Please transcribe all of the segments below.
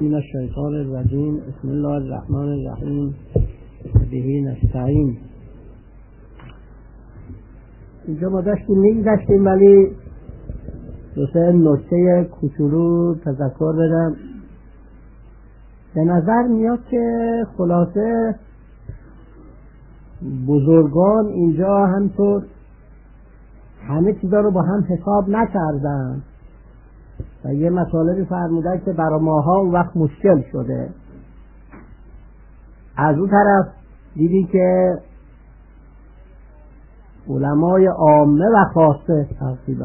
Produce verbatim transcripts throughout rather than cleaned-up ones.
من الشیطان الرجیم. بسم الله الرحمن الرحیم. به نستعین. اینجا ما داشتیم میگذشتیم ولی دو سه نکته کوچولو تذکر بدم. به نظر میاد که خلاصه بزرگان اینجا همطور همه چیزا رو با هم حساب نکردن و یه مطالبی فرمودن که برای ماها اون وقت مشکل شده. از اون طرف دیدی که علمای عامه و خاصه تقریبا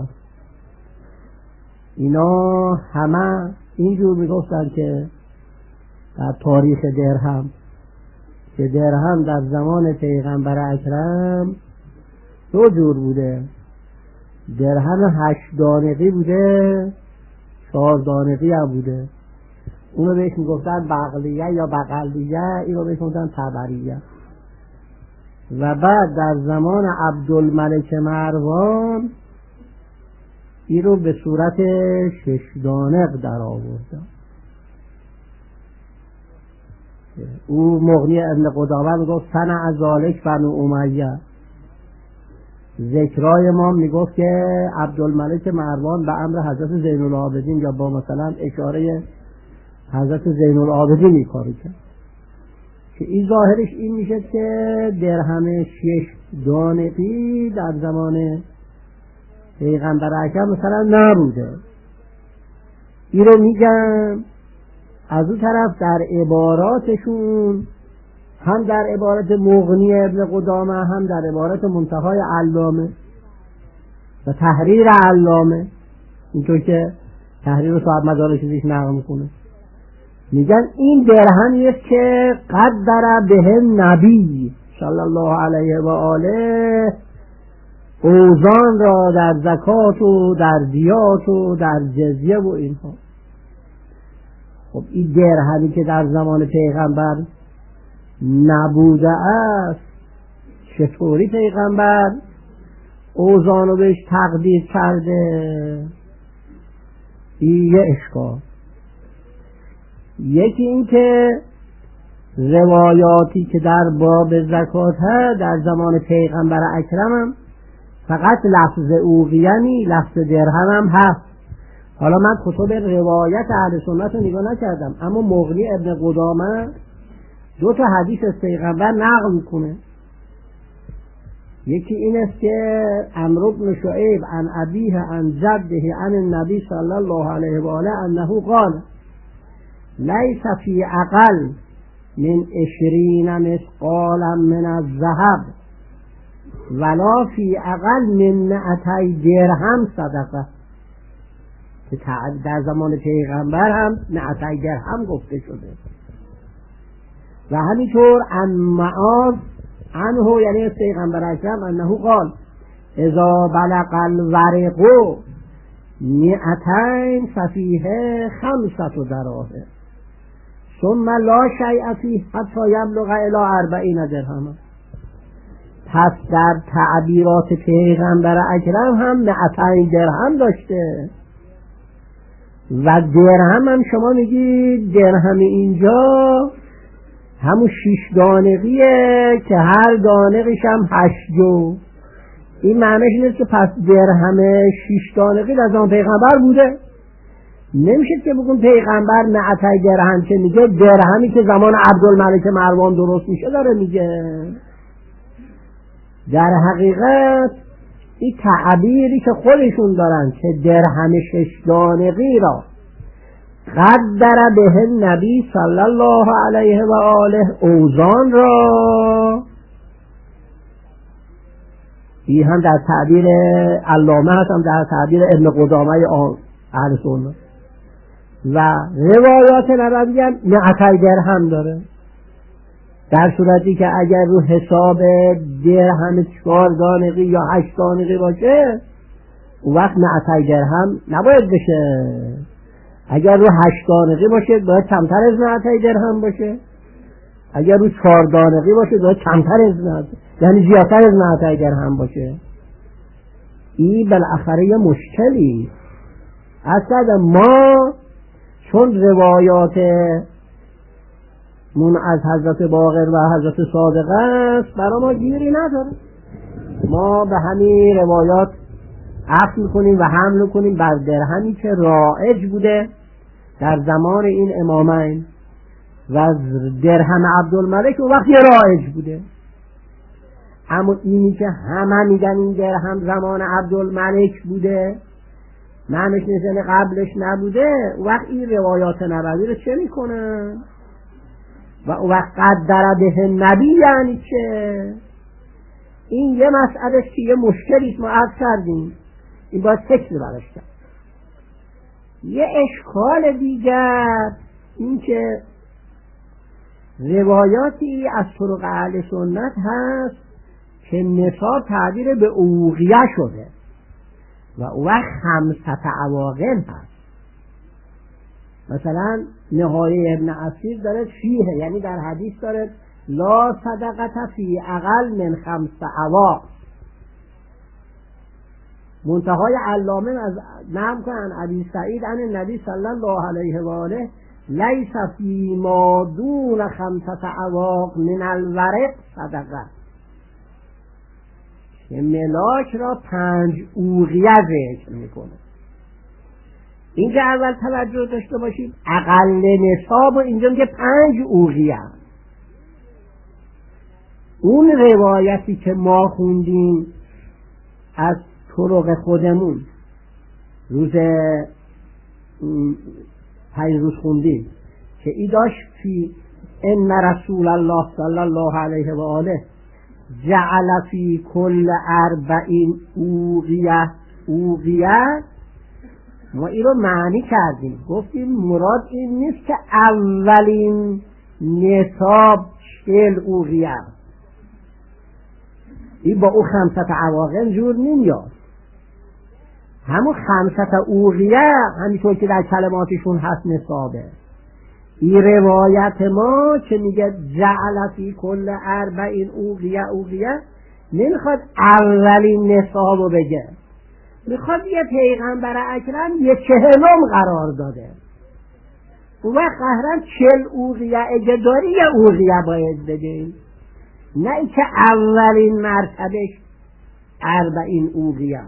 اینا همه اینجور میگفتن که در تاریخ درهم که درهم در زمان پیغمبر اکرم دو جور بوده، درهم هشت دانقی بوده، چهار دانقی هم بوده. اونو بهش میگفتن بغلیه یا بغلیه، اینو بهش میگفتن تبریه. و بعد در زمان عبدالملک مروان این رو به صورت شش دانق در آوردن. او مغنی ابن قدامه میگفت صنع ذالک بنو امیه. ذکرای ما میگفت که عبدالملک مروان به امر حضرت زین العابدین یا با مثلا اشاره حضرت زین العابدین این کارو کرد که این ظاهرش این میشه که درهم شش دانقی در زمان پیغمبر اکرم مثلا نبوده. این رو میگم. از اون طرف در عباراتشون هم در عبارت مغنی ابن قدامه هم در عبارت منتهای علامه و تحریر علامه، اینطور که تحریر صاحب مدارک چیزیش نقل میکنه، میگن این درهمی است که قدر به نبی صلی الله علیه و آله اوزان را در زکات و در دیات و در جزیه و اینها. خب این درهمی که در زمان پیغمبر نبوده است، چطوری پیغمبر اوزان رو بهش تقدیر کرده؟ این یه اشکال. یکی این که روایاتی که در باب زکات هست در زمان پیغمبر اکرم هم فقط لفظ اوقیانی لفظ درهم هم هست. حالا من کتب روایت اهل سنت رو نگاه نکردم، اما مغنی ابن قدامه دو تا حدیث از پیغمبر نقل میکنه. یکی این است که عمرو بن شعیب عن ابیه عن جده عن النبی صلی الله علیه و آله انه قال لیس فی اقل من عشرین مثقالا من الذهب ولا فی اقل من مئتی درهم صدقه. که در زمان پیغمبر هم مئتی درهم گفته شده. و همینطور عن معاذ عنه یعنی از پیغمبر اکرم انه قال اذا بلغ الورق مئتین ففیه خمسة دراهم ثم لا شیء فیه حتی یبلغ الی اربعین درهم. پس در تعبیرات پیغمبر اکرم هم مئتین درهم داشته و درهم هم شما میگید درهم اینجا همون شیش دانقیه که هر دانقش هم هشت جو. این معنیش نیست که پس درهم شیش دانقی در زمان پیغمبر بوده. نمیشه که بگون پیغمبر مئتی درهم، که میگه درهمی که زمان عبدالملک مروان درست میشه داره میگه. در حقیقت این تعبیری که خودشون دارن که درهم شش دانقی را قدر به نبی صلی الله علیه و آله اوزان را، این هم در تعبیر علامه هست، هم در تعبیر ابن قدامه اهل سنت. و روایات نبوی هم مئتی درهم داره، در صورتی که اگر رو حساب درهم چهار دانقی یا هشت دانقی باشه اون وقت مئتی درهم نباید بشه. اگر رو هشت دانقی باشه باید کمتر از مئتی درهم باشه، اگر رو چهار دانقی باشه باید کمتر از مئتی، یعنی زیادتر از مئتی درهم باشه. این بالاخره یه مشکلی. اصلا ما چون روایات من از حضرت باقر و حضرت صادق است برای ما گیری نداره، ما به همین روایات عفو میکنیم و حمل میکنیم بر درهمی که رایج بوده در زمان این امامین و درهم عبدالملک اون وقت رایج بوده. اما اینی که همه میگن این درهم زمان عبدالملک بوده معنیش نیست قبلش نبوده، اون وقت این روایات نبوی رو چه میکنن؟ و اون وقت قدر به نبی یعنی چه؟ این یه مسئله که یه مشکلیست ما عرض کردیم، این باید فکر براش کرد. یه اشکال دیگر این که روایاتی از طرق اهل سنت هست که نصاب تعبیر به اوقیه شده و اون وقت خمسط عواقب هست. مثلا نهایه ابن عسیر داره فیه، یعنی در حدیث داره لا صدقت فی اقل من خمس عواق. منتهای علامه از نام کنن ابی سعید عن النبی صلی الله علیه و آله لیس فی ما دون خمسة عواق من الورق صدقه، که ملاک را پنج اوقیه ذکر میکنه. اینجا اول توجه داشته باشید اقل نصاب و اینجا میگه پنج اوقیه. اون روایتی که ما خوندیم از طرق خودمون روز پنج روز خوندیم که ای داشت فی ان رسول الله صلی الله علیه و آله جعل فی کل اربعین اوقیه اوقیه، ما این رو معنی کردیم، گفتیم مراد این نیست که اولین نصاب چهل اوقیه، این با او خمسط عواقب جور نمیاد. همون خمسط اوقیه همینطور که در کلماتشون هست نصابه. این روایت ما که میگه جعل فی کل اربعین اوقیه اوقیه نمیخواد اولین نصاب رو بگه، میخواد یه پیغمبر اکرم یه چهلم قرار داده، اون وقت قهرن چل اوقیه اگه داری یه اوقیه باید بگیم، نه ای که اولین مرتبش اربعین اوقیه.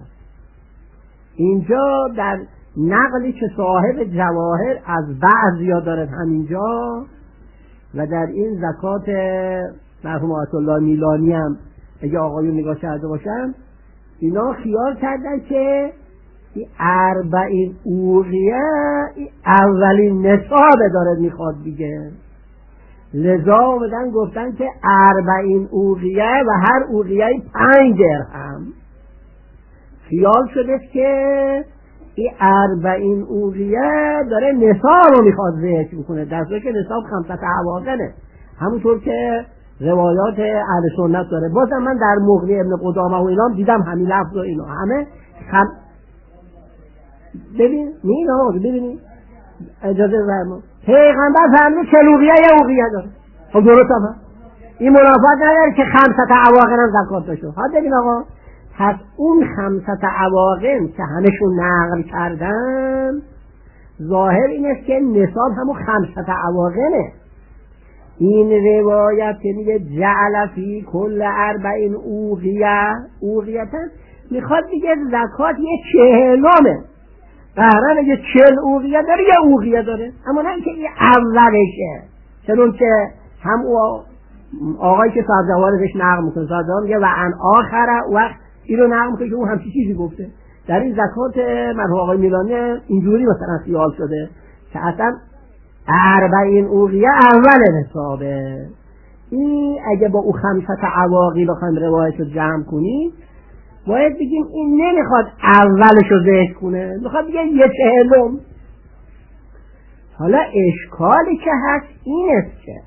اینجا در نقلی که صاحب جواهر از بعضیا دارد همینجا و در این زکات مرحوم آیت الله میلانی هم اگه آقایون نگاه کرده باشن اینا خیال کردن که این اربعین اوقیه اولین نصاب داره میخواد دیگه، لذا آمدن گفتن که اربعین اوقیه و هر اوقیه پنج درهم. خیال شده که این اربعین اوقیه داره نصاب رو میخواد ذکر بکنه، در صورتی که نصاب خمسط عواقبه، همونطور که روایات اهل سنت داره. بازم من در مغنی ابن قدامه و اینام دیدم همین لفظ و اینا همه خم... ببین نه آقا ببینید اجازه فرما پیغمبر فرمود چل اوقیه یه اوقیه داره، خب درست هم این منافات نداره که خمسط عواقب هم زکات داشته. ها ببین آقا پس اون خمسط عواقب که همشون نقل کردن ظاهر این است که نصاب همون خمسط عواقبه. این روایت که میگه جعل فی کل اربعین اوقیه اوقیتن میخواد دیگه زکات یه چهلمه، قهرن یه چهل اوقیه داره یه اوقیه داره، اما نه که یه اولشه، چون که هم آقایی که صاحب جوارش نقل میکنه صاحب میگه و ان آخره وقت این رو نقل میکنه که اون همچی چیزی گفته. در این زکات مرحوم آقای میلانی اینجوری مثلا خیال شده که اصلا اربعین اوقیه اول نصابه. این اگه با او خمسط عواقی بخوایم روایت رو جمع کنیم باید بگیم این نمیخواد اولش رو ذکر کنه، میخواد بگه یه چهلم. حالا اشکالی که هست این است که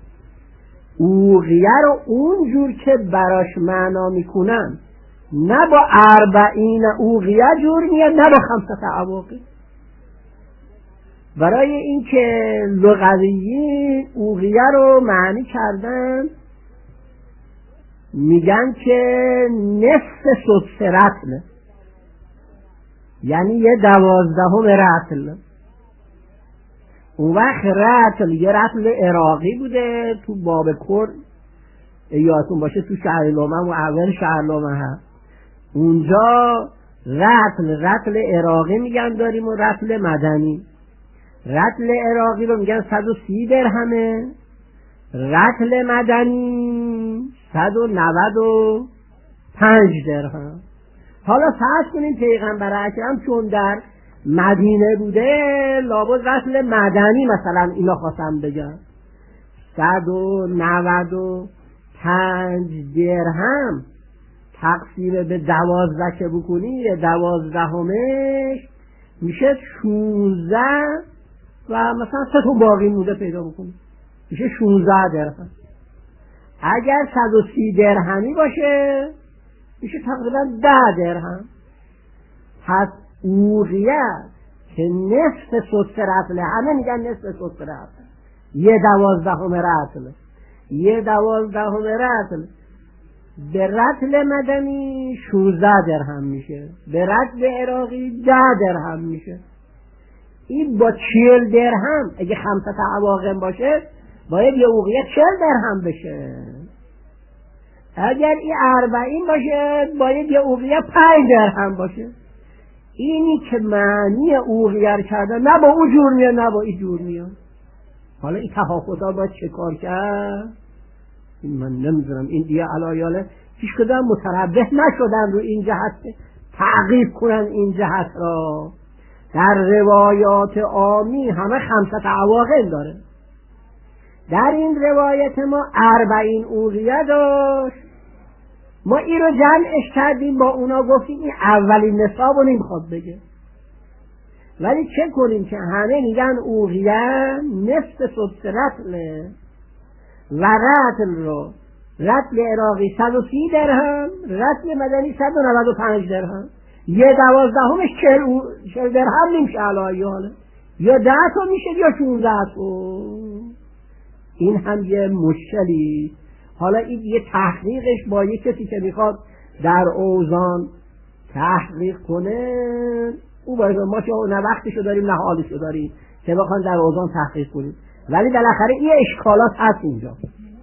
اوقیه رو اونجور که براش معنا میکنن نه با اربعین اوقیه جور میاد نه با خمسط عواقی. برای اینکه لغویین اوقیه رو معنی کردن میگن که نصف سدس رطل، یعنی یه دوازدهم رطل. اون وقت رتل یه رتل عراقی بوده تو باب کرد، یادتون باشه تو شهر لومن و اول شهر لومن هست، اونجا رتل رتل عراقی میگن داریم و رتل مدنی. رتل عراقی رو میگن صد و سی درهمه، رتل مدنی صد و نود و پنج درهم. حالا فرض کنیم پیغمبر اکرم چون در مدینه بوده لابد رتل مدنی مثلا اینا خواستم بگم صد و نود و پنج درهم تقسیم به دوازده که بکنی دوازدهمش میشه شونزده و مثلا سه تا باقی مونده پیدا بکنی میشه شونزده درهم. اگر صد و سی درهمی باشه میشه تقریبا ده درهم. پس اوقیت که نصف سدس رتله، همه میگن نصف سدس رتله، یه دوازدهم رتله، یه دوازدهم رتل به رتل مدنی شوزده درهم میشه، به رتل عراقی ده درهم میشه. این با چهل درهم اگه خمسه عواقم باشه باید یه اوقیه چهل درهم بشه. اگر این اربعین باشه باید یه اوقیه پنج درهم باشه. اینی که معنی اوقیه کرده نه با اون جور میاد نه با این جور میاد. حالا این تفاوت‌ها باید چه کار کرد؟ این من نمیدونم. این دیگه علایاله هیچ کدام متربح نشدن رو این جهت تعقیب کنن این جهت را. در روایات عامی همه خمسه عواقب داره. در این روایت ما اربعین اوقیه داشت، ما این رو جمعش کردیم با اونا گفتیم این اولین نصاب رو نمیخواد بگه، ولی چه کنیم که همه میگن اوقیه نصف سدس رتله و رتل رو رتل عراقی صد و سی درهم، رتل مدنی صد و نود و پنج درهم، یه دوازدهمش چهل چهل درهم نمیشه علایاله، یا ده تا میشه یا شونزده تا. این هم یه مشکلی. حالا این یه تحقیقش با یه کسی که میخواد در اوزان تحقیق کنه، او باید ما که نه وقتشو داریم نه حالشو داریم که بخوان در اوزان تحقیق کنیم، ولی بالاخره این اشکالات هست اینجا.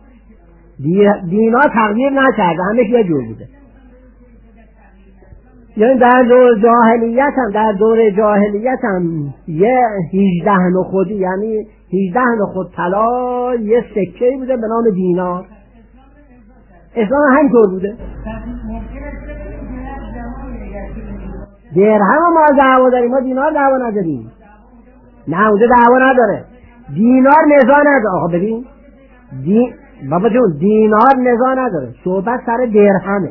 دینا تغییر نکرده، همش یه جور بوده. یعنی در دور جاهلیت هم در دور جاهلیت هم یه هجده نخودی، یعنی هجده نخود طلا یه سکه بوده به نام دینار. اسلام همینطور بوده. درهم ما دعوا داریم، ما دینار دعوا نداریم. نه اونجا دعوا نداره. دینار نزا نداره. آقا ببین دی... بابا جون دینار نزا نداره، صحبت سر درهمه.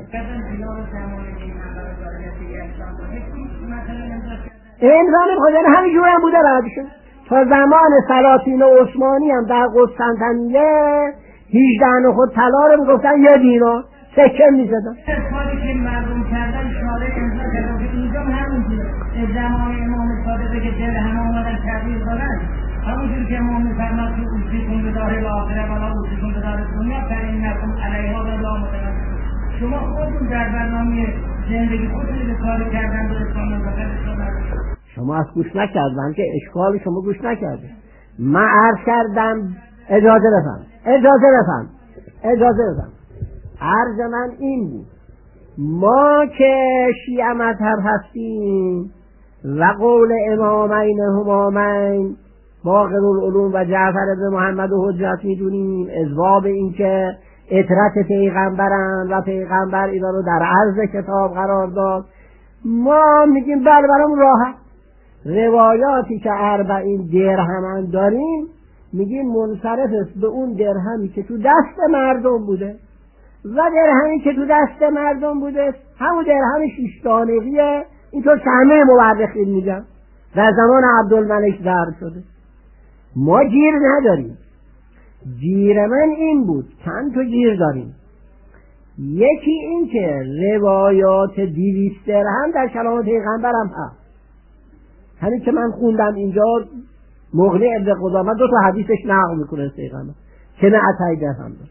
امران خودن همینجور هم بوده بعدشون. تا زمان سلاطین عثمانی هم در قسطنطنیه هجده نخود طلا رو میگفتن یه دینار سکه میزدن. کاری که مردم کردن شارع امضا کردن اینجا همونجوره. زمان امام صادق که درهم آمدن تغییر دادن، همونجور که امام میفرماد که اوصیکم بدار الاخره ولا اوصیکم بدار دنیا فانکم علیها ولا متنفس. شما خودتون در برنامه زندگی خودتون به کار کردن به اسلام نظر شما از گوش نکردن که اشکال شما گوش نکرده. من عرض کردم اجازه بفهم اجازه بفهم اجازه بفهم عرض من این بود ما که شیعه مذهب هستیم و قول امامین همامین باقر العلوم و جعفر بن محمد و حجت میدونیم، ازواب این که اطرت پیغمبرن و پیغمبر اینا رو در عرض کتاب قرار داد، ما میگیم بله برام راحت. روایاتی که اربعین درهم داریم میگیم منصرف است به اون درهمی که تو دست مردم بوده و درهمی که تو دست مردم بوده همون درهم شش دانگیه. اینطور که همه مورخین میگن در زمان عبدالملک ضرب شده. ما گیر نداریم. گیر من این بود، چند تا گیر داریم. یکی این که روایات دویست درهم در کلام پیغمبرم هست، همین که من خوندم اینجا مغنی ابن قدامه دو تا حدیثش نقل میکنه پیغمبر که نه عطای درهم داره.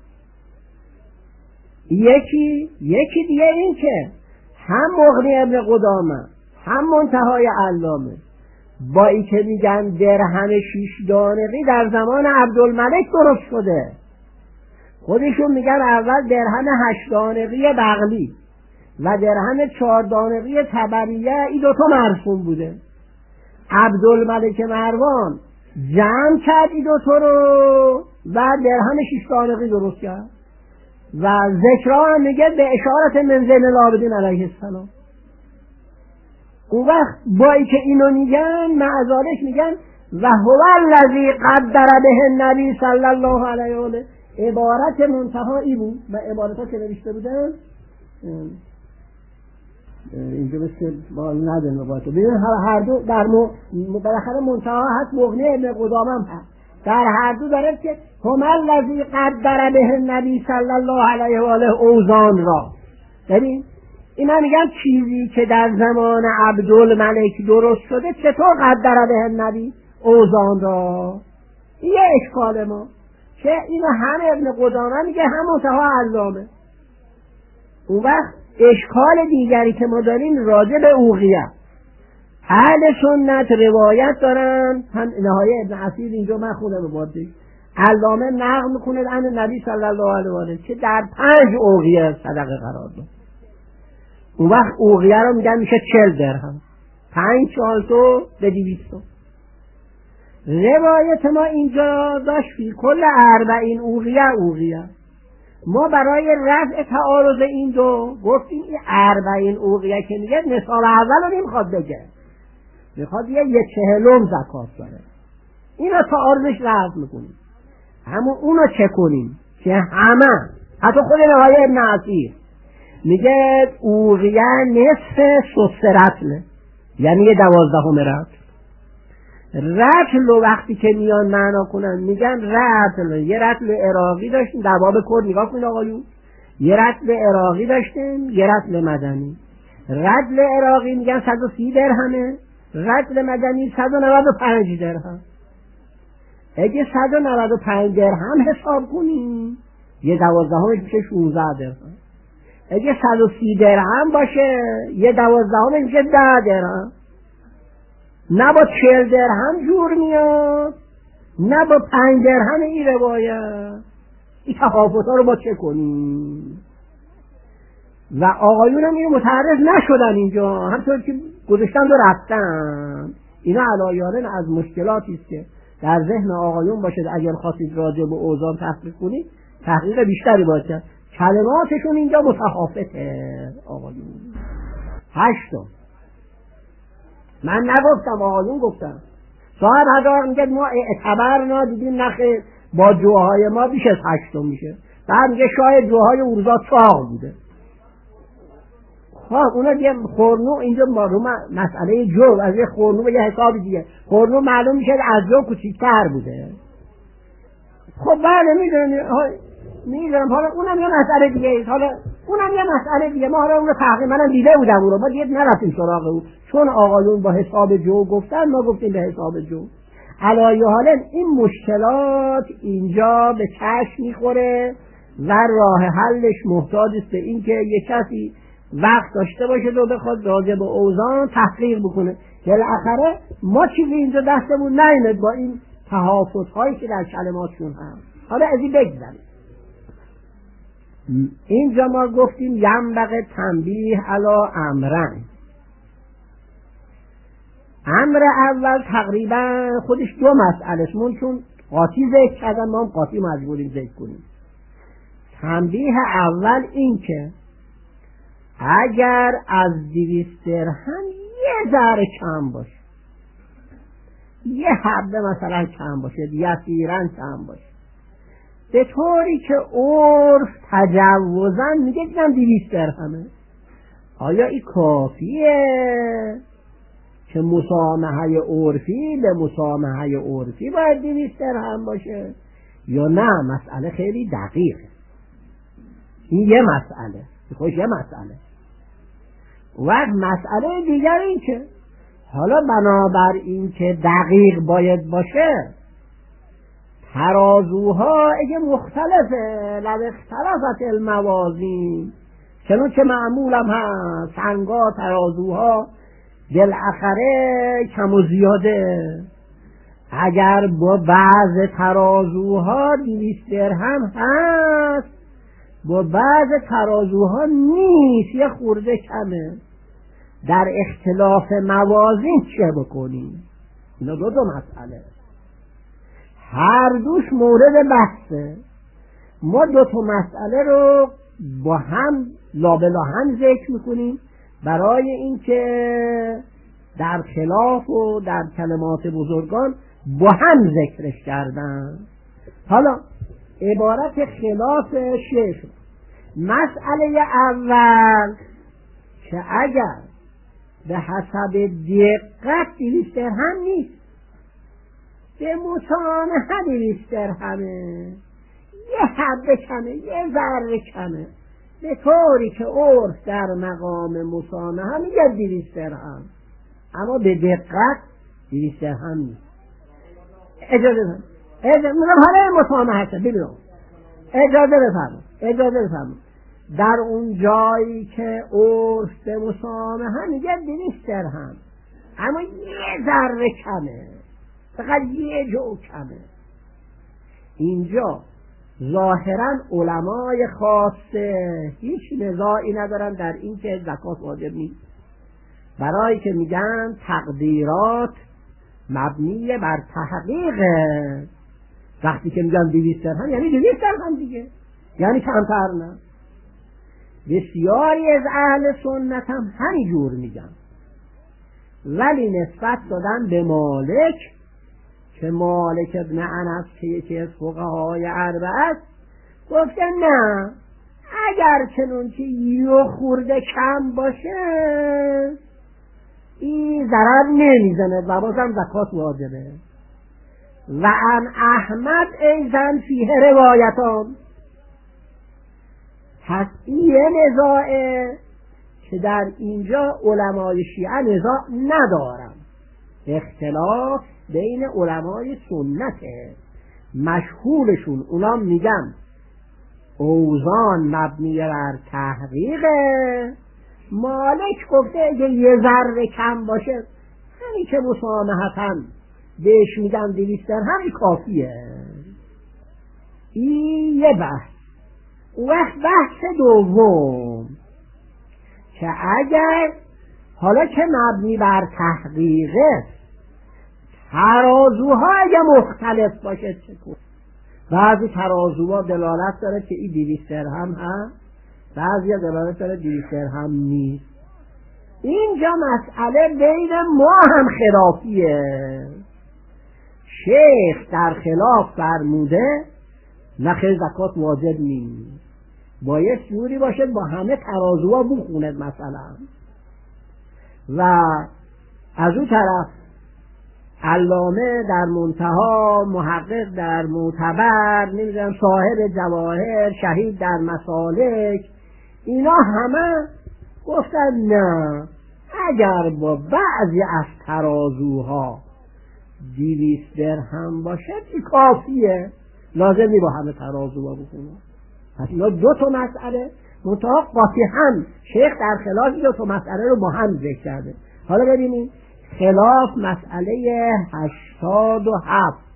یکی یکی دیگه این که هم مغنی ابن قدامه هم منتهای علامه با ای که میگن درهم شیش دانقی در زمان عبدالملک درست شده، خودشون میگن اول درهم هشت دانقی بغلی و درهم چهار دانقی تبریه، این دوتا مرسوم بوده. عبدالملک مروان جمع کرد این دوتا رو و درهم شیش دانقی درست کرد و ذکرها هم میگه به اشارت من زین العابدین علیه السلام. اون وقت با ای که اینو میگن معذالک میگن و هو الذی قدر به النبی صلی الله علیه و آله. عبارت منتهایی بود و عبارتها که نوشته بودن اینجا مثل با نداره باشه. ببین هر دو در مو بالاخره منتها هست، مغنی ابن قدامه هم هست، در هر دو داره که هم الذی قدر به النبی صلی الله علیه و آله اوزان را. ببین اینا میگن چیزی که در زمان عبدالملک درست شده چطور قدر به النبی اوزان را؟ این یه اشکال ما که اینو هم ابن قدامه میگه هم منتها علامه. اون وقت اشکال دیگری که ما داریم راجع به اوقیه. اهل سنت روایت دارن، هم نهایه ابن عسیر اینجا من خودم رو باید علامه نقل میکنه عن نبی صلی الله علیه و آله که در پنج اوقیه صدقه قرار داد. اون وقت اوقیه رو میگن میشه چل درهم، پنج چالتو به دیویستو. روایت ما اینجا داشت فی کل اربعین اوقیه اوقیه. ما برای رفع تعارض این دو گفتیم این اربعین اوقیه که میگه نصاب اول رو نمیخواد بگه، میخواد یه یه چهلم زکات داره. اینو تعارضش رفع میکنیم، همون اونو چه کنیم که همه حتی خود روایت ابن عسیر میگه اوقیه نصف سوس رتله، یعنی یه دوازدهم رتل. رتل وقتی که میان معنا کنن میگن رتل، یه رتل عراقی داشتیم در باب کرد نگاه کنید آقایون، یه رتل عراقی داشتیم یه رتل مدنی. رتل عراقی میگن صد و سی درهمه، رتل مدنی صد و نود و پنج درهم. اگه صد و نود و پنج درهم حساب کنیم یه دوازدهمش میشه شانزده درهم. اگه صد و سی درهم باشه یه دوازدهمش میشه ده درهم. نه با چهل درهم جور میاد نه با پنج درهم این روایت. این تفاوت ها رو با چه کنیم؟ و آقایون هم اینو متعرض نشدن اینجا، همطور که گذاشتن و رفتن. اینا علایانن از مشکلاتی است که در ذهن آقایون باشه. اگر خواستید راجع به اوزان تحقیق کنید تحقیق بیشتری باشه. کلماتشون اینجا متخافته آقایون. هشتم من نگفتم، آقایون گفتم. صاحب هزار میگه ما اعتبرنا دیدیم نخیر با جوهای ما بیش از هشتم میشه. بعد میگه شاید جوهای اورزا چاق بوده. خب اونا دیگه خورنو اینجا معلومه مسئله جو از یه خورنو به یه حساب دیگه. خورنو معلوم میشه از جو کوچیک‌تر بوده. خب بله میدونی میدونم حالا اونم یه مسئله دیگه ایست. حالا اونم یه مسئله دیگه. ما حالا اون رو تحقیق منم دیده بودم اون رو، ما دیگه نرفتیم سراغ اون چون آقایون با حساب جو گفتن ما گفتیم به حساب جو. علایه حالا این مشکلات اینجا به چشم میخوره و راه حلش محتاج است به این که یه کسی وقت داشته باشه و بخواد راجع به اوزان تحقیق بکنه. بالاخره ما چیزی اینجا دستمون نیامد با این تحافظ هایی که در کلماتشون هست. حالا از این بگذاریم. اینجا ما گفتیم ینبغی تنبیه علی امرن. امر اول تقریبا خودش دو مسئله است، چون قاطی ذکر کردن ما هم قاطی مجبوریم ذکر کنیم. تنبیه اول این که اگر از دویست درهم یه ذره کم باشه، یه حبه مثلا کم باشه، یسیرا کم باشه، به طوری که عرف تجوزاً میگه دیدم دویست درهمه، آیا این کافیه که مسامحه عرفی به مسامحه عرفی باید دویست درهم باشه یا نه؟ مسئله خیلی دقیقه. این یه مسئله، خوش یه مسئله. و مسئله دیگر این که حالا بنابر این که دقیق باید باشه، ترازوها اگه مختلفه لو اختلفت الموازین، چنون که معمول هم هست، سنگا ترازوها بالاخره کم و زیاده. اگر با بعض ترازوها دویست درهم هست، با بعض ترازوها نیست، یه خورده کمه. در اختلاف موازین چه بکنیم؟ اینا دو دو مسئله، هر دوش مورد بحثه. ما دو تا مسئله رو با هم لابلا هم ذکر میکنیم برای اینکه در خلاف و در کلمات بزرگان با هم ذکرش کردن. حالا عبارت خلاف شیخ، مسئله اول که اگر به حسب دقت دویست درهم نیست، به مسامحه دویست درهمه، یه حبه کمه، یه ذره کمه، به طوری که عرف در مقام مسامحه میگه دویست درهم، اما به دقت دویست درهم نیست. اجازه بفرمایید، اجازه میگم حالا مسامحه شد، ببینم اجازه بفرمایید، اجازه بفرمایید. در اون جایی که عرف به مسامحه میگه دویست درهم، اما یه ذره کمه، فقط یه جو کمه، اینجا ظاهرا علمای خاصه هیچ نزاعی ندارن در این که زکات واجب نیست، برای که میگن تقدیرات مبنی بر تحقیقه. وقتی که میگن دویست درهم یعنی دویست درهم دیگه، یعنی کمتر نه. بسیاری از اهل سنت هم همینجور میگن، ولی نسبت دادن به مالک که مالک ابن انس که یکی از فقهای اربعه است، گفته نه، اگر چنانچه یه خورده کم باشه این ضرر نمیزنه و بازم زکات واجبه. و ان احمد ایضا فیه روایتان، پس این نزاعه که در اینجا علمای شیعه نزاع ندارن، اختلاف بین علمای سنته مشهورشون، اونا میگن اوزان مبنی بر تحقیقه. مالک گفته اگه یه ذره کم باشه همین که مسامحتاً بهش میدن دویست درهم کافیه. این یه بحث. وقت بحث دوم که اگر حالا که مبنی بر تحقیقه ترازوها اگه مختلف باشه چطور؟ بعضی ترازوها دلالت داره که این دویست درهم هست، بعضی دلالت داره دویست درهم نیست. اینجا مسئله بین ما هم خلافیه. شیخ در خلاف فرموده نخیر زکات واجب نیست، باید جوری باشه با همه ترازوها بخونه مثلا. و از اون طرف علامه در منتها، محقق در معتبر، نمیدونم صاحب جواهر، شهید در مسالک، اینا همه گفتن نه، اگر با بعضی از ترازوها دویست درهم باشه چی کافیه، لازمی با همه ترازوها بکنه. پس اینا دو تا مسئله منتها قاطعاً شیخ در خلاف دو تا مسئله رو با هم ذکر کرده. حالا ببینید خلاف مسئله هشتاد و هفت،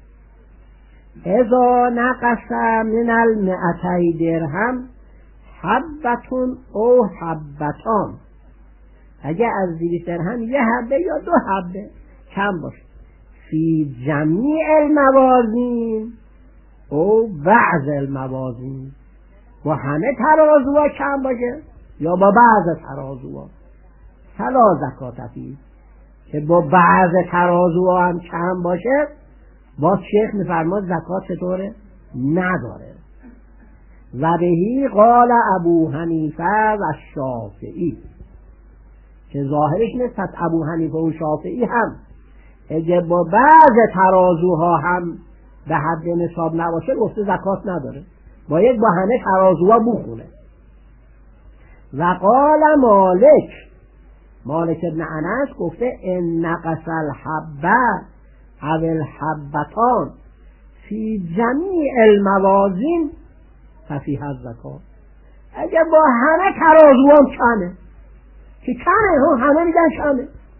اذا نقص من المئتی درهم حبتون او حبتان، اگه از دویست درهم یه حبه یا دو حبه کم باشه، فی جمیع الموازین او بعض الموازین، با همه ترازوها کم باشه یا با بعض ترازوها، فلا زکات فیه، که با بعض ترازوها هم کم باشه باز شیخ میفرماد زکات چطوره؟ نداره. و بهی قال ابو حنیفه و شافعی، که ظاهرش نیست، پس ابو حنیفه و شافعی هم اگه با بعض ترازوها هم به حد نصاب نباشه گفته زکات نداره، باید با همه ترازوها بخونه. و قال مالک، مالک ابن انس گفته ان نقص الحبه او الحبتان فی جمیع الموازین ففیها الزکات، اگه با همه ترازوها کمه، که کمه هم همه میگن کمه،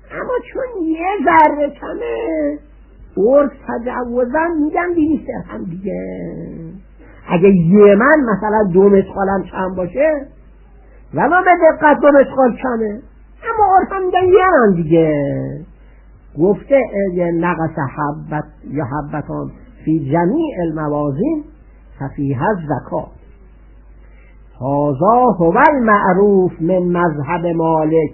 اما چون یه ذره کمه عرف تجوزا میگم دویست درهم دیگه. اگه یه من مثلا دو مسخالم کم باشه ولی به دقت دو مسخال کمه، اما عرف هم میگن یه من دیگه. گفته نقص حبت یا حبتان فی جمیع الموازین ففیها الزکات. هذا هو المعروف من مذهب مالک.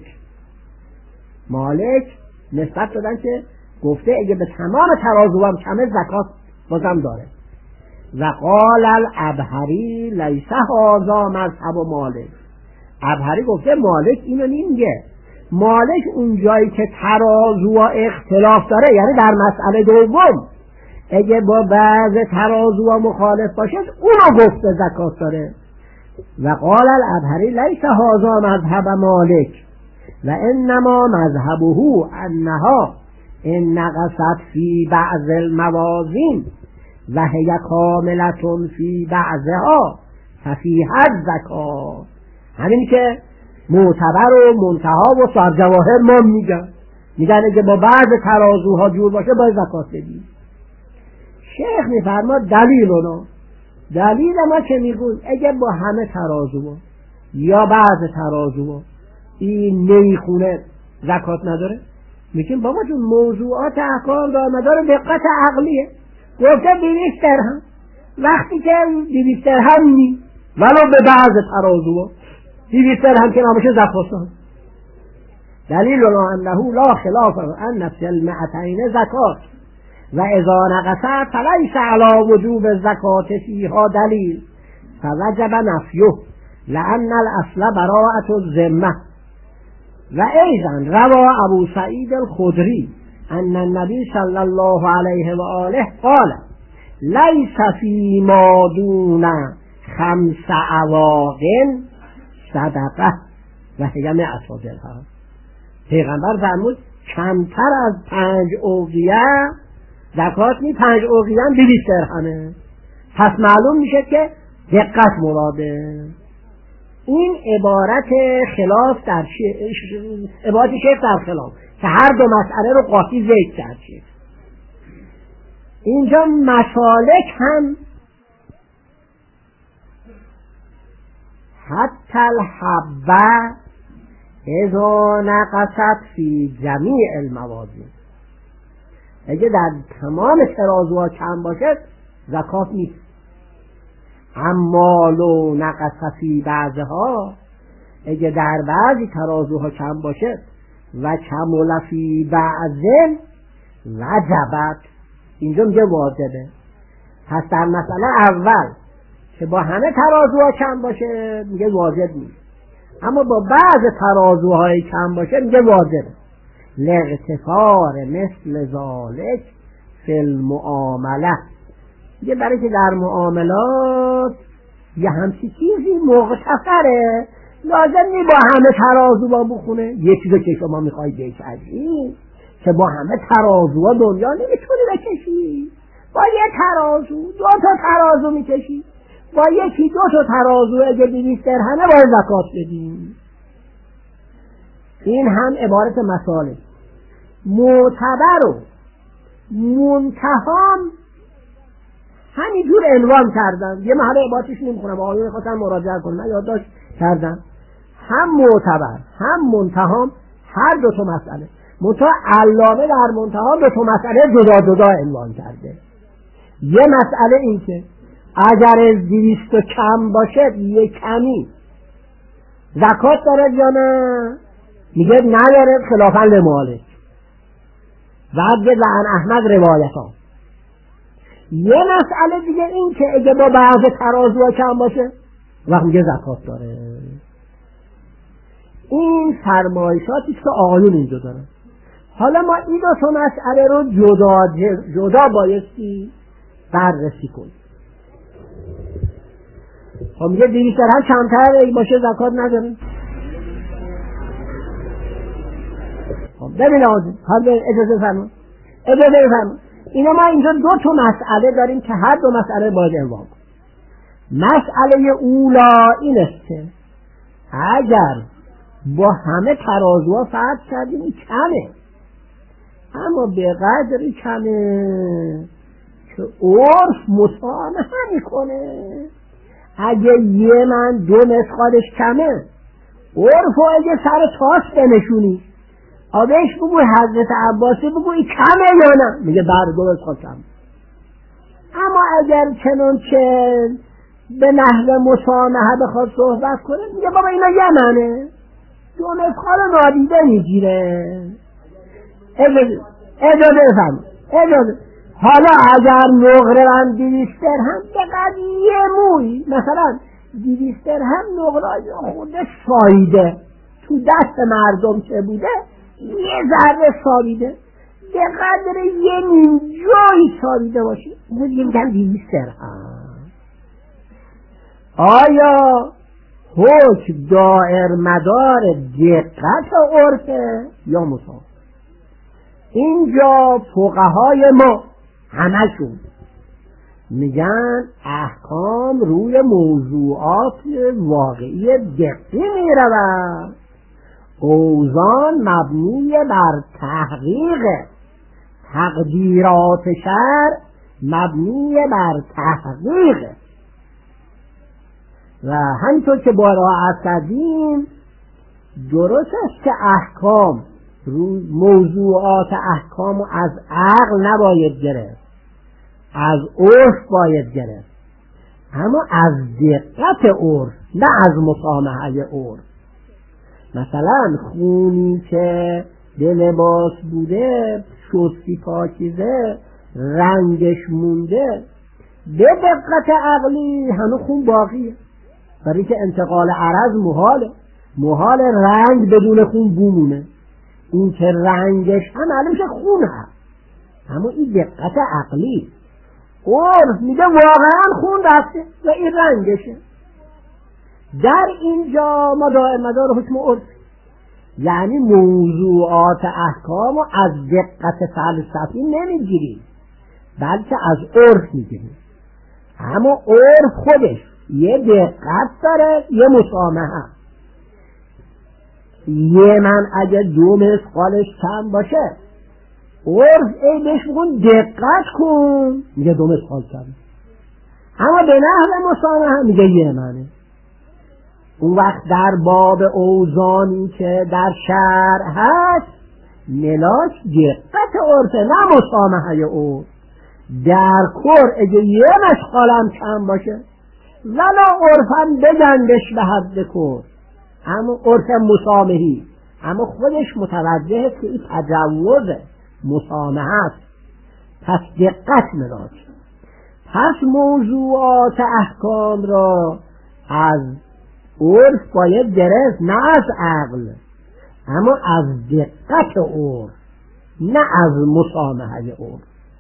مالک نسبت دادن که گفته اگه به تمام ترازوام کمه زکات بازم داره. و قال الابهری لیس هذا مذهب مالک. ابهری گفته مالک اینو نمیگه. مالک اون جایی که ترازو و اختلاف داره، یعنی در مسئله دوم اگه با بعض ترازو و مخالف باشه اونو گفته زکات داره. و قال الابهری لیس هذا مذهب مالک و انما مذهبه انها ان نقصت فی بعض الموازین و هی کاملة فی بعضها ففیها الزکات. همین که معتبر و منتها و سرجواهر ما میگن میگن اگه با بعض ترازوها جور باشه باید زکات بدیم. شیخ میفرما دلیل اونا دلیل ما که میگویم اگه با همه ترازوها یا بعض ترازوها این نمیخونه زکات نداره، میگیم بابا جون موضوعات احکام دار مدار دقت عقلیه. گفته دویست درهم، وقتی که دویست درهم نی ولو به بعض ترازوها دویست درهم که نامشه زکات دار. دلیل انه لا خلاف ان فی المئتین زکات و اذا نقصت فلیس علی وجوب الزکات فیها دلیل فوجب نفیه لان الاصل براءة الذمه. و ایضا روى ابو سعید الخدری ان النبی صلی الله علیه و آله قال لیس فی ما دون خمس عواق صدقه و هی مئة درهم. پیغمبر فرمود کمتر از پنج اوقیه زکات نی، پنج اوقیه هم دویست درهمه. پس معلوم میشه که دقت مراده. این عبارت خلاف در ش... عبارت شیخ در خلاف که هر دو مسئله رو قاطی ذکر کرد شیخ. اینجا مسالک هم حتی الحبه اذا نقصت فی جمیع الموازین، اگه در تمام ترازوها کم باشد زکات نیست. اما لو نقص فی بعضها، اگه در بعضی ترازوها کم باشد و کمل فی بعض وجبت، اینجا میگه واجبه. پس در مسئله اول که با همه ترازوها کم باشه میگه واجب نیست، اما با بعض ترازوهای کم باشه میگه واجبه. لاغتفار مثل ذالک فی المعامله، یه برای که در معاملات یه همچی چیزی مغتفره، لازم نی با همه ترازوها بخونه. یه چیزی که شما میخوایی بکشی که با همه ترازوها دنیا نمیتونی بکشی، با یه ترازو دو تا ترازو میکشی، با یکی دو تا ترازو اگه دویست درهمه باید زکات بدیم. این هم عبارت مسائل معتبر و منتهام همینجور عنوان کردن. یه محله عبارتش نمیخونم، آقایون خواستن مراجعه کنم، من یادداشت کردم. هم معتبر هم منتهام، هر دو تا مسئله. منتها علامه در منتها دو تا مسئله جدا جدا عنوان کرده. یه مسئله این که اگر از دویست کم باشه یه کمی زکات داره یا نه، میگه نداره خلافاً لمالک. بعد لعن احمد روایتا. یه مسئله دیگه این که اگه با بعض ترازوها کم باشه وقت میگه زکات داره. این فرمایشاتی که آقایون اینجا دارن. حالا ما این دو تا مسئله رو جدا جدا بایستی بررسی کنیم. خب میگه دویست درهم کمتر باشه زکات نداره. خب ببین آقایون، حالا اجازه فرمایید اجازه فرمایید اینا ما اینجا دو تا مسئله داریم که هر دو مسئله باید عنوان کنیم. مسئله اولا این است که اگر با همه ترازوها فرض کردیم این کمه، اما به قدر کمه که عرف مسامحه میکنه. اگه یه من دو مسقالش کمه، عرف و اگه سر تاس بنشونی آبش بگو حضرت عباسی بگو این کمه یا نه، میگه بر دو مسقال کم. اما اگر چنانچه به نحو مسامحه بخواد صحبت کنه میگه بابا اینا یمنه، دو مسقال نادیده میگیره. اجازه اجازه بفرم اجازه حالا اگر نقره هم دویست درهم بقدر یه موی، مثلا دویست درهم نقره خودش ساییده تو دست مردم چه بوده یه ذره ساییده، به قدر یه نیم جایی ساییده باشه میگیم میگم دویست درهم. آیا حکم دائر مدار دقت عرفه یا مسامحه؟ اینجا فقهای ما همشون میگن احکام روی موضوعات واقعی دقیقی میرود، اوزان مبنی بر تحقیق، تقدیرات شرع مبنی بر تحقیق. و همینطور که بارها عرض کردیم درست است که احکام موضوعات احکام از عقل نباید گرفت، از عرف باید گرفت، اما از دقت عرف نه از مسامحه عرف. مثلا خونی که به لباس بوده شستی پاکیزه رنگش مونده، به دقت عقلی همه خون باقیه، برای که انتقال عرض محاله، محال رنگ بدون خون بمونه. این که رنگش هم معلومه خون هست، اما این دقت عقلی. عرف میگه واقعا خون رفته و این رنگشه. در اینجا ما دائم مدار حکم عرف، یعنی موضوعات احکام و از دقت فلسفی نمیگیریم بلکه از عرف میگیریم. اما عرف خودش یه دقت داره یه مسامحه. یه من اگه دو مسقالش کم باشه عرف ای بهش بگون دقت کن میگه دو مسقال کم، اما به نحو مسامحه میگه یه منه. اون وقت در باب اوزانی که در شرع هست ملاک دقت عرفه نه مسامحه عرف. در کر اگه یه مسقالم کم باشه ولا عرفم بگندش به حد کر، اما عرف مسامحی، اما خودش متوجه است که این تجوز مسامحه است، پس دقت ملاک. پس موضوعات احکام را از عرف باید گرفت نه از عقل، اما از دقت عرف نه از مسامحه عرف.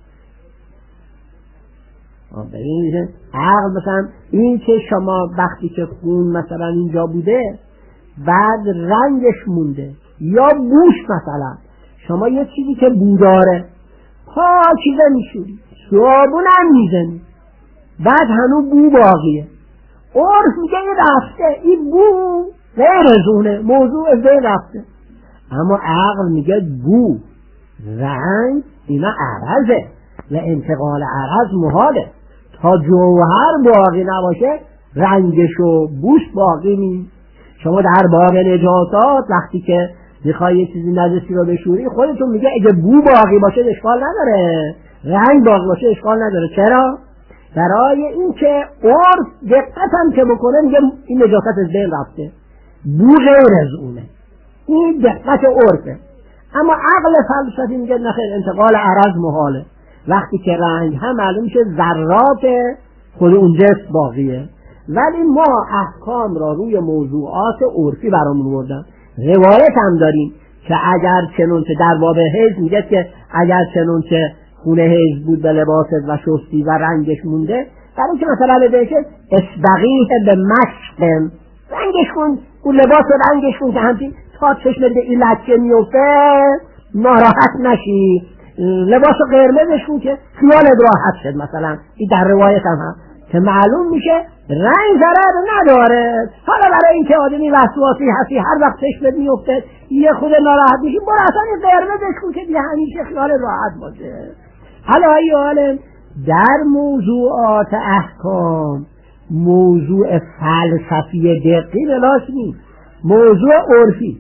ببین میشه عقل مثلا این که شما وقتی که خون مثلا اینجا بوده بعد رنگش مونده، یا بوش مثلا شما یه چیزی که بوداره پاکیزه میشوری صابون هم میزنی بعد هنو بو باقیه، عرف میگه این رفته، این بو غیر از اونه، موضوع از این رفته. اما عقل میگه بو رنگ اینا عرضه و انتقال عرض محاله، تا جوهر باقی نباشه رنگش و بوش باقی نیست. شما در باب نجاسات وقتی که میخوای یه چیزی نجسی رو بشوری خودتون میگه اگه بو باقی باشه اشکال نداره، رنگ باقی باشه اشکال نداره. چرا؟ برای این که عرف دقت هم که بکنه میگه این نجاست از بین رفته، بو غیر از اونه، این دقت عرفه. اما عقل فلسفی میگه نخیر انتقال عرض محاله، وقتی که رنگ هم معلوم میشه ذرات خود اون جسم باقیه. ولی ما احکام را روی موضوعات عرفی برامون بردن. روایت هم داریم که اگر چنونچه در باب حیض میگه که اگر چنونچه خونه حیض بود به لباست و شستی و رنگش مونده، برای که مثلا بده که اسبقیه به مشقم رنگش کن، اون لباس رنگش کن که همچین تا چشمت به این لکه میفته ناراحت نشی، لباس قرمزش کن که خیالت راحت شد. مثلا این در روایت هم هست که معلوم میشه رنگ ضرر نداره. حالا برای اینکه آدمی وسواسی هستی هر وقت چشمت میفته یه خود ناراحت میشی، برو اصلا این قرمزش کن که دیگه همیشه خیال راحت باشه. حالا ای عالم در موضوعات احکام موضوع فلسفی دقیق بلاش نیست، موضوع عرفی.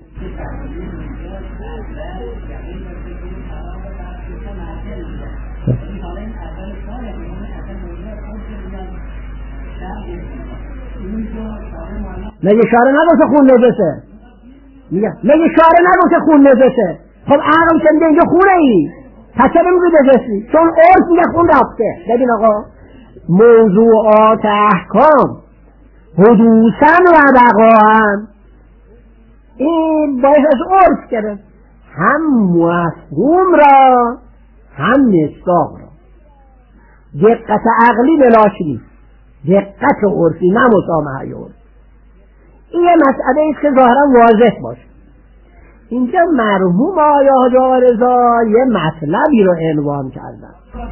مگه شاره نگوشه خون نجسه؟ مگه شاره نگوشه خون نجسه؟ خب عقل که میگه اینجا خونه ای پس چرا میگه نجسی؟ چون عرف میگه خون رفته. ببین آقا موضوعات احکام حدوثاً و بقاءً این باید از عرف کرده، هم مفهوم را هم مصداق را. دقت عقلی بلاش نیست، دقت عرفی نه مسامحه عرفی. این یه مسئله است که ظاهرا واضح باشه. اینجا مرحوم آقای حاجی رضا یه مطلبی رو عنوان کردن.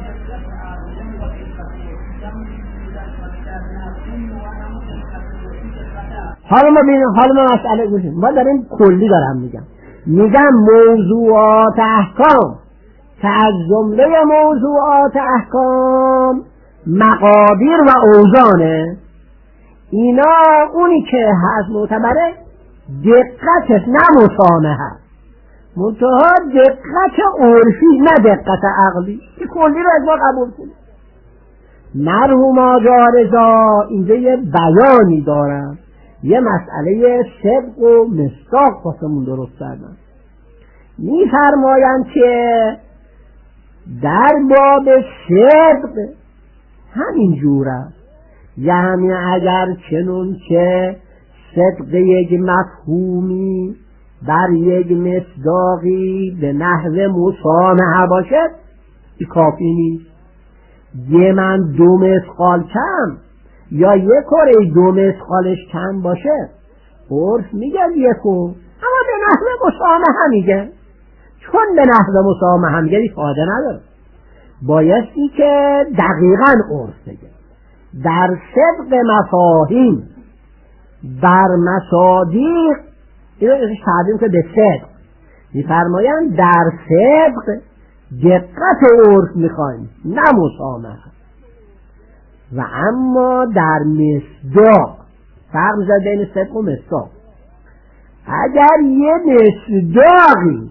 حالا ما ببینیم، حالا ما مسئله گوشیم، ما داریم کلی دارم میگم میگم موضوعات احکام که از جمله موضوعات احکام مقادیر و اوزانه. اینا اونی که هست معتبره دقتش نه مسامحه، منتها دقت عرفی نه دقت عقلی. که کلی رو از ما قبول کنیم. مرحوم آقای رضا اینجا یه بیانی دارن، یه مسئله صدق و مصداق واسمون درست کردن. میفرمایند که در باب صدق همین جور است، یعنی اگر چنون که صدق یک مفهومی بر یک مصداقی به نحو مسامحه باشد این کافی نیست. یه من دو مثقال کم یا یک کره دو مثقالش کم باشه عرف میگه یکو، اما به نحو مسامحه میگه. چون به نحو مسامحه میگه فایده نداره، بایستی که دقیقاً عرف بگه. در صدق مفاهیم بر مصادیق این رو تعبیر که به صدق میفرمایند در صدق دقت عرف میخوایم نه مسامحه. و اما در مصداق فرق میذاره بین صدق و مصداق. اگر یه مصداقی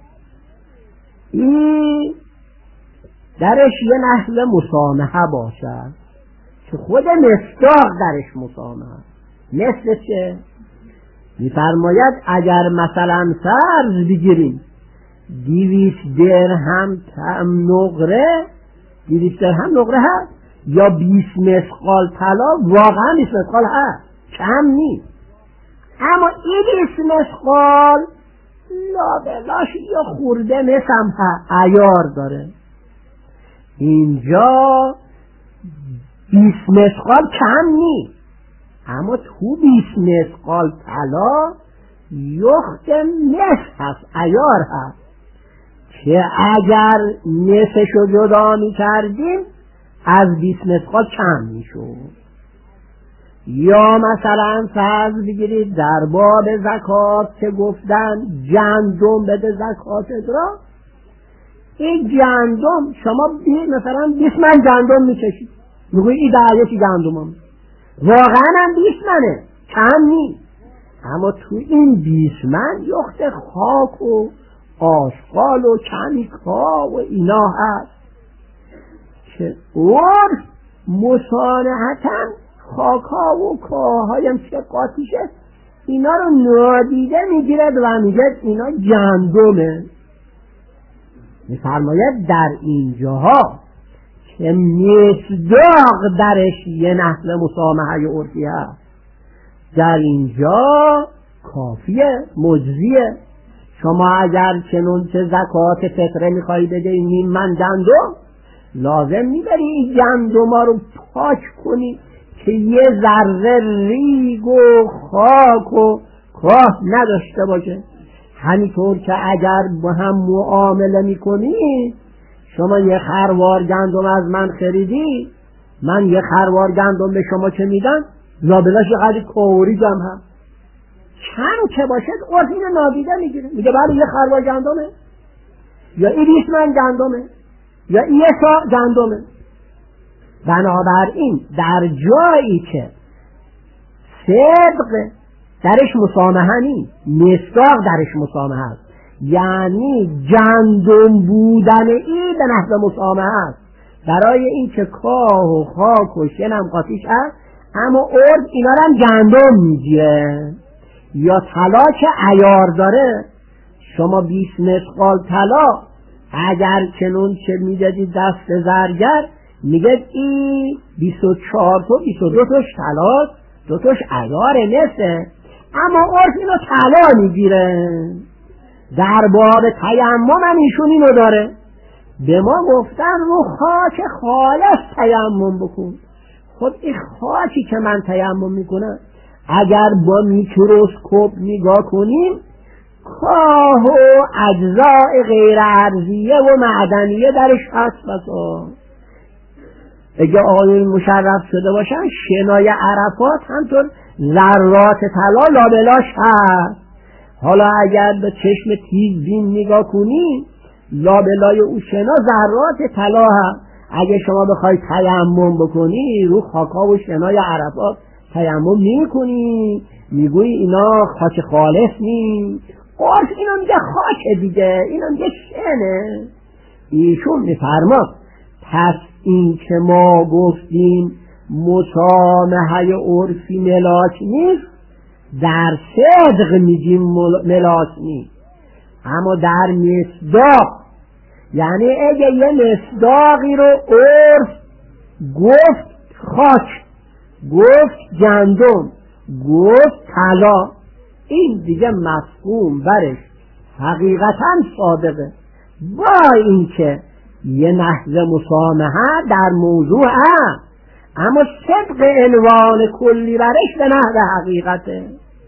این درش یه نحو مسامحه باشد که خود مصداق درش مسامحه، مثل چه؟ میفرماید اگر مثلا فرض بگیریم دیویست درهم کم نقره، دیویست درهم نقره هست یا بیست مثقال طلا، واقعا بیست مثقال هست، کم نیست. اما این بیست مثقال لابلاش یا خورده مثل عیار داره. اینجا بیست مثقال کم نیست، اما تو بیست مثقال طلا یخت مس هست، عیار هست که اگر مسشو جدا می کردیم از بیست مثقال کم می شود. یا مثلا فرض بگیرید در باب زکات که گفتن گندم بده زکاتت را، این گندم شما مثلا بیست من گندم می کشید، میگوی این در یکی گندم هم واقعا هم بیست منه، کم نیست. اما تو این بیست من یخت خاک و آشغال و کمیکا و اینا هست که عرف مصانعتا خاکا و کاهایم که قاطیشه اینا رو نادیده میگیرد و میگه اینا گندمه. میفرماید در اینجاها که مصداق درش یه نحو مسامحه عرفی هست، در اینجا کافیه، مجزیه. شما اگر چنون که زکات فطره میخوایی بده نیم من گندم، لازم میبری این گندم ها رو پاک کنی که یه ذره ریگ و خاک و کاه نداشته باشه. همینطور که اگر با هم معامله میکنی، شما یه خروار گندم از من خریدی، من یه خروار گندم به شما که میدم لابلاش یه قدری کوری جمع هم کم که باشد عرف اینو نادیده میگیره، میگه بله یه خروار گندمه یا این بیست من گندمه یا این یه سا گندمه. بنابراین در جایی که صدق درش مسامحه نیست، مصداق درش مسامحه است، یعنی گندم بودن این به نحو مسامحه است، برای این که کاه و خاک و شنم قاطیش هست، اما ارد اینا رو هم گندم میگیره. یا طلا که عیار داره، شما بیست مثقال طلا اگر کنون چه میدادید دست زرگر، میگه این بیست و چهار تا بیست و دو تاش طلا، دو تاش عیار نسه، اما عرف اینو طلا میگیره. در باب تیمم هم ایشون اینو داره، به ما گفتن رو خاک خالص تیمم بکن. خب این خاکی که من تیمم میکنم اگر با میکروسکوپ نگاه کنیم کاه و اجزاء غیر ارضیه و معدنیه درش هست. بسا اگه آقایون مشرف شده باشن شنای عرفات همطور ذرات طلا لابلاش هست. حالا اگر به چشم تیزبین نگاه کنی لابلای او شنا ذرات طلا هست. اگه شما بخوای تیمم بکنی رو خاکا و شنای عرفات تیمم نمی کنی، میگوی اینا خاک خالص نی، عرف اینا میگه خاک دیگه، اینا میگه شنه. ایشون میفرما پس این که ما گفتیم مسامحه عرفی ملاک نیست، در صدق میگیم ملاک نیست، اما در مصداق، یعنی اگه یه مصداقی رو عرف گفت خاک، گفت گندم، گفت طلا، این دیگه مفهوم برش حقیقتا صادقه، با اینکه یه نحو مسامحه در موضوع هست، اما صدق عنوان کلی برش به نحو حقیقته.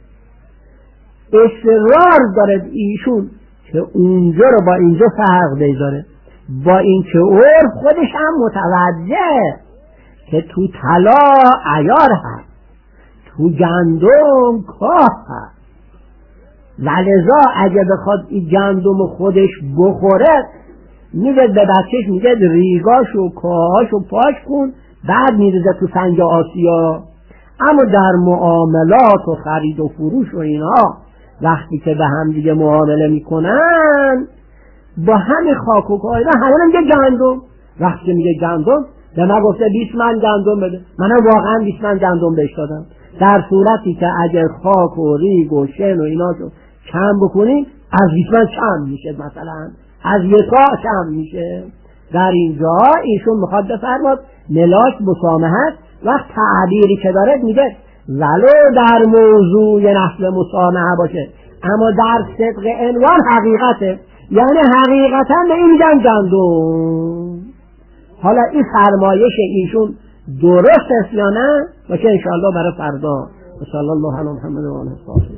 اصرار داره ایشون که اونجا رو با اینجا فرق بذاره، با اینکه عرف خودش هم متوجه که تو طلا عیار هست، تو گندم کاه هست، ولذا اگه بخواد این گندم خودش بخوره میگه به بچهش میگه ریگاش و کاهاش و پاش کن، بعد میریزه تو سنگ آسیا. اما در معاملات و خرید و فروش و اینها وقتی که به هم دیگه معامله میکنن با همین خاک و کاه اینا همه میگه گندم. وقتی که میگه گندم به من گفته بیست من گندم بده، منم واقعا بیست من گندم بهش دادم، در صورتی که اگر خاک و ریگ و شن و اینا رو کم بکنیم از بیست من کم میشه، مثلا از یک سا کم میشه. در اینجا ایشون میخواد بفرماد ملاک مسامحه است. وقت تعبیری که داره میگه ولو در موضوع نحو مسامحه باشه اما در صدق عنوان حقیقته، یعنی حقیقتا به این میگن گندم. حالا این فرمایش ایشون درست است یا نه باشه انشاءالله برای فردا. صلی الله علی محمد و آله.